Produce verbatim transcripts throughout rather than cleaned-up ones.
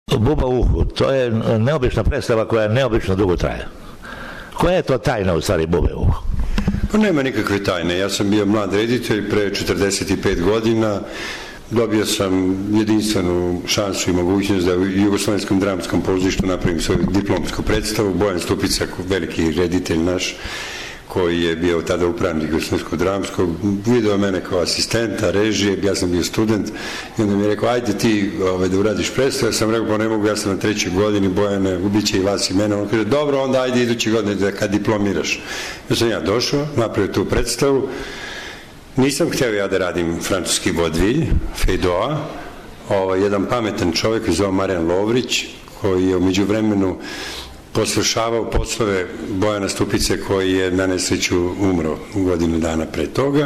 Buba u uhu, to je neobična predstava koja neobično dugo traje. Koja je to tajna u stvari Bube u uhu? Pa nema nikakve tajne. Ja sam bio mlad reditelj pre četrdeset pet godina. Dobio sam jedinstvenu šansu i mogućnost da u Jugoslovenskom dramskom pozorištu napravim svoju diplomsku predstavu. Bojan Stupica, veliki reditelj naš, koji je bio tada upravnik Jugoslovenskog dramskog, video mene kao asistenta, režije, ja sam bio student, i onda mi je rekao, ajde ti ovaj, da uradiš predstavu. Ja sam rekao, pa ne mogu, ja sam na trećoj godini, Bojane, ubiće i vas i mene. On kaže, dobro, onda ajde idući godine da kad diplomiraš. Ja sam ja došao, napravio tu predstavu. Nisam hteo ja da radim francuski vodvilj, Feydeau, ovaj, jedan pametan čovjek zove Marijan Lovrić, koji je umeđu vremenu posvršavao poslove Bojana Stupice, koji je na nesreću umro godinu dana pre toga,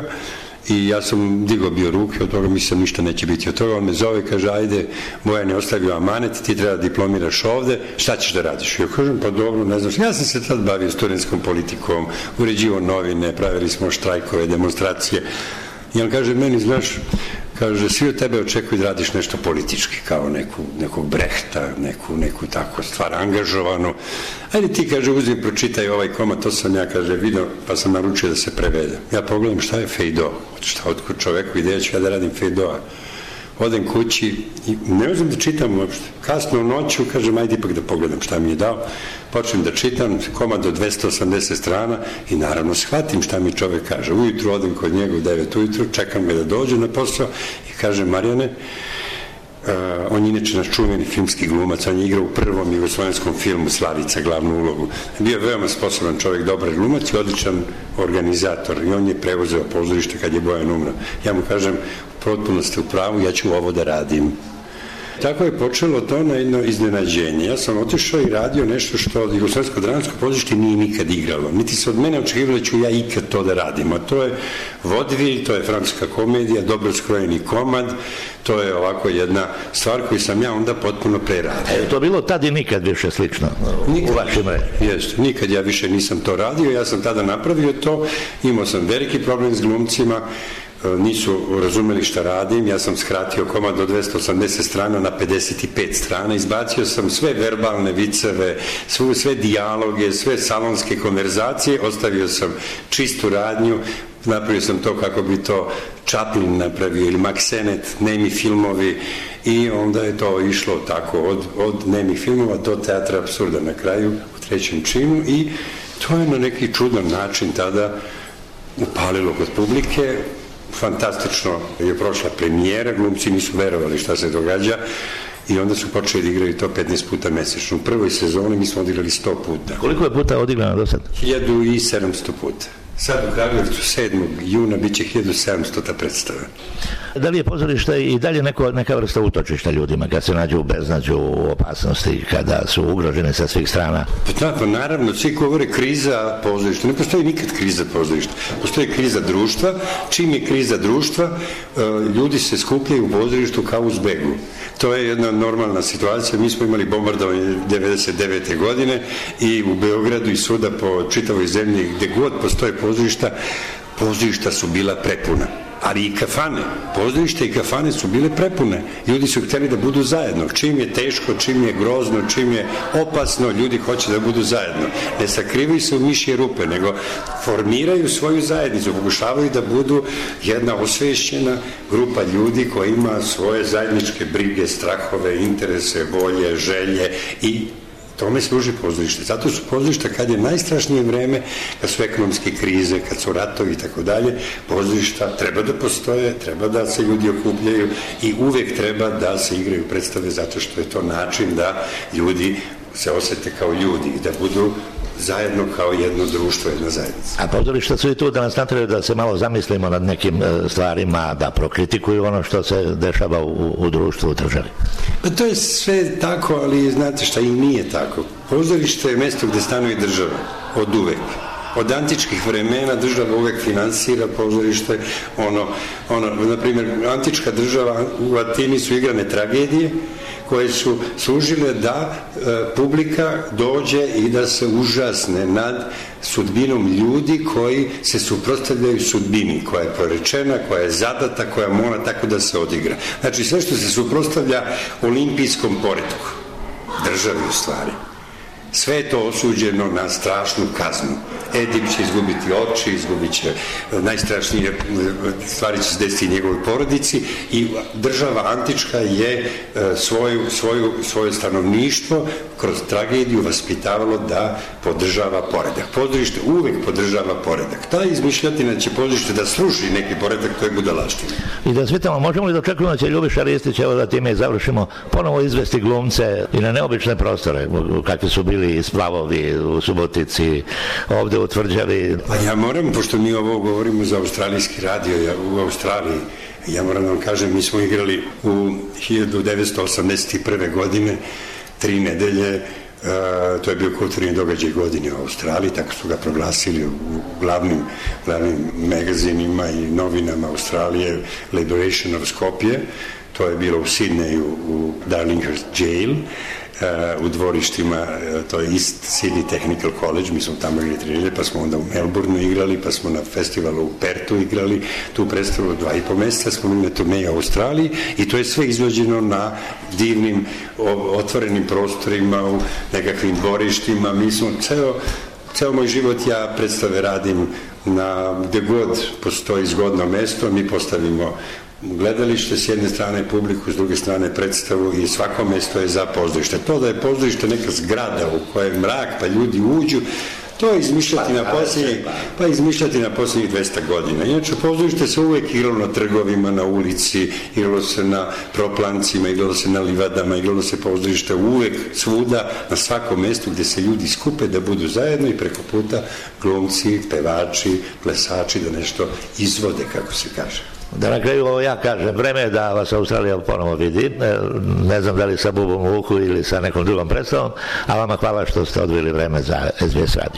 i ja sam digao bio ruke od toga, mislim ništa neće biti od toga. On me zove i kaže, ajde, Bojan je ostavio amanet, ti treba da diplomiraš ovde, šta ćeš da radiš? Ja kažem, pa dobro, ne znaš, ja sam se tad bavio studentskom politikom, uređivao novine, pravili smo štrajkove, demonstracije, i on kaže meni, znaš, kaže, svi od tebe očekuju da radiš nešto politički, kao neku, nekog Brehta, neku, neku tako stvar angažovanu. Ajde ti, kaže, uzmi, pročitaj ovaj komad, to sam ja, kaže, vidio, pa sam naručio da se prevede. Ja pogledam šta je Feydeau, šta otkud čoveku ideja ću ja da radim Feydeau. Odem kući i ne znam da čitam uopšte. Kasno u noću, kažem, ajde ipak da pogledam šta mi je dao. Počnem da čitam, komad od dvesta osamdeset strana i naravno shvatim šta mi čovek kaže. Ujutru odem kod njega u devet ujutru, čekam ga da dođe na posao i kažem, Marijane, uh, on je inače naš čuveni filmski glumac, on je igrao u prvom jugoslovenskom filmu Slavica glavnu ulogu. Bio je veoma sposoban čovek, dobar glumac i odličan organizator, i on je preuzeo pozorište kad je Bojan umro. Ja mu kažem, potpuno ste u pravu, ja ću ovo da radim. Tako je počelo to na jedno iznenađenje. Ja sam otišao i radio nešto što Jugoslovensko dramsko pozorište nije nikad igralo. Niti se od mene očekivalo da ću ja ikad to da radim. A to je vodvilj, to je francuska komedija, dobro skrojeni komad, to je ovako jedna stvar koju sam ja onda potpuno preradio. Je to bilo tad i nikad više slično nikad, u vašim reći? Jeste, nikad ja više nisam to radio, ja sam tada napravio to, imao sam veliki problem s glumcima, nisu razumeli šta radim, ja sam skratio komad od dvesta osamdeset strana na pedeset pet strana, izbacio sam sve verbalne viceve, sve, sve dijaloge, sve salonske konverzacije, ostavio sam čistu radnju, napravio sam to kako bi to Chaplin napravio ili Max Sennett, nemi filmovi, i onda je to išlo tako od, od nemi filmova do teatra apsurda na kraju u trećem činu, i to je na neki čudan način tada upalilo kod publike. Fantastično je prošla premijera, glumci nisu verovali šta se događa i onda su počeli da igraju to petnaest puta mesečno. U prvoj sezoni mi smo odigrali sto puta. Koliko je puta odigrano do sad? hiljadu sedamsto puta. Sad u Kragujevcu sedmog juna bit će hiljadu sedamsto predstava. Da li je pozorište i dalje neko, neka vrsta utočišta ljudima kad se nađu u beznađu, u opasnosti, kada su ugrožene sa svih strana? Pa da, pa naravno, svi govore kriza pozorišta. Ne postoji nikad kriza pozorišta. Postoji kriza društva. Čim je kriza društva, ljudi se skupljaju u pozorištu kao u zbegu. To je jedna normalna situacija. Mi smo imali bombardovanje devedeset devete godine i u Beogradu i svuda po čitavoj zemlji gde god postoje pozorišta, pozorišta su bila prepuna. Ali i kafane, pozorište i kafane su bile prepune. Ljudi su hteli da budu zajedno. Čim je teško, čim je grozno, čim je opasno, ljudi hoće da budu zajedno. Ne sakrivaju se u mišje rupe, nego formiraju svoju zajednicu, pokušavaju da budu jedna osvešćena grupa ljudi koja ima svoje zajedničke brige, strahove, interese, volje, želje, i tome služi pozorište. Zato su pozorišta kad je najstrašnije vreme, kad su ekonomske krize, kad su ratovi i tako dalje, pozorišta treba da postoje, treba da se ljudi okupljaju i uvek treba da se igraju predstave, zato što je to način da ljudi se osete kao ljudi i da budu zajedno kao jedno društvo, jedna zajednica. A pozorišta su i tu da nas natraju da se malo zamislimo nad nekim stvarima, da prokritikuju ono što se dešava u, u društvu, u državi. Pa to je sve tako, ali znate šta, i nije tako. Pozorište je mesto gde stanuje država, od uvek. Od antičkih vremena država uvek finansira pozorište, ono, ono, na primjer, antička država, u Atini su igrane tragedije, koje su služile da e, publika dođe i da se užasne nad sudbinom ljudi koji se suprotstavljaju sudbini, koja je prorečena, koja je zadata, koja mora tako da se odigra. Znači, sve što se suprotstavlja olimpijskom poretku, državi u stvari. Sve je to osuđeno na strašnu kaznu. Edip će izgubiti oči, izgubit će najstrašnije stvari će se desiti njegovoj porodici i država antička je svoju, svoju, svoje stanovništvo kroz tragediju vaspitavalo da podržava poredak. Pozorište uvek podržava poredak. Ta izmišljotina će pozorište da sruši neki poredak, to je budalaština. I da svitamo, možemo li da očekujemo da će Ljubiša Ristić, evo da time završimo, ponovo izvesti glumce i na neobične prostore, kakvi su bili i Splavovi u Subotici, ovde u Tvrđavi? Pa ja moram, pošto mi ovo govorimo za australijski radio, ja, u Australiji, ja moram da vam kažem, mi smo igrali u hiljadu devetsto osamdeset prve. godine, tri nedelje, Uh, to je bio kulturni događaj godine u Australiji, tako su ga proglasili u, u glavnim, glavnim magazinima i novinama Australije, Liberation of Skopje, to je bilo u Sidneju u Darlinghurst Jail, uh, u dvorištima, uh, to je East Sydney Technical College, mi smo tamo igrali tri nedelje, pa smo onda u Melbourneu igrali, pa smo na festivalu u Pertu igrali, tu predstavilo dva i po meseca, smo bili na turneji u Australiji i to je sve izvođeno na divnim otvorenim prostorima, u nekakvim dvorištima. Mi smo ceo, ceo moj život ja predstave radim na gde god postoji zgodno mesto, mi postavimo gledalište, s jedne strane publiku, s druge strane predstavu i svako mesto je za pozorište. To da je pozorište neka zgrada u kojoj je mrak pa ljudi uđu, to je izmišljati na posljednjih, pa izmišljati na posljednjih dvesta godina. Inače, pozorište se uvek igralo na trgovima, na ulici, igralo se na proplancima, igralo se na livadama, igralo se pozorište uvek, svuda, na svakom mestu gde se ljudi skupe da budu zajedno i preko puta glumci, pevači, plesači da nešto izvode, kako se kaže. Da na kraju ovo ja kažem, vreme je da vas Australija ponovo vidi, ne znam da li sa Bubom u uhu ili sa nekom drugom predstavom, a vama hvala što ste odvili vreme za S B S radio.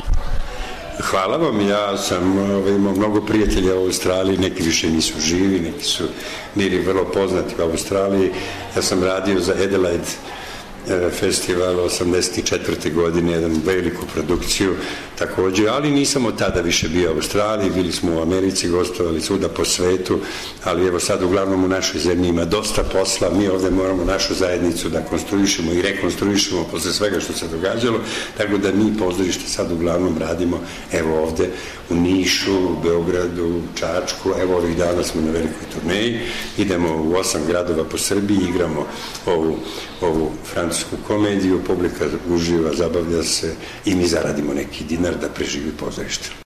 Hvala vam, ja sam imao mnogo prijatelja u Australiji, neki više nisu živi, neki su bili vrlo poznati u Australiji. Ja sam radio za Adelaide festival osamdeset četvrte. godine, jednu veliku produkciju takođe, ali nisam od tada više bio u Australiji, bili smo u Americi, gostovali svuda po svetu, ali evo sad uglavnom u našoj zemlji ima dosta posla, mi ovde moramo našu zajednicu da konstruišemo i rekonstruišemo posle svega što se događalo, tako da mi pozorište sad uglavnom radimo evo ovde u Nišu, u Beogradu, Čačku, evo ovih dana smo na velikoj turneji, idemo u osam gradova po Srbiji, igramo ovu, ovu francusku komediju, publika uživa, zabavlja se i mi zaradimo neki dinar da preživi pozorište.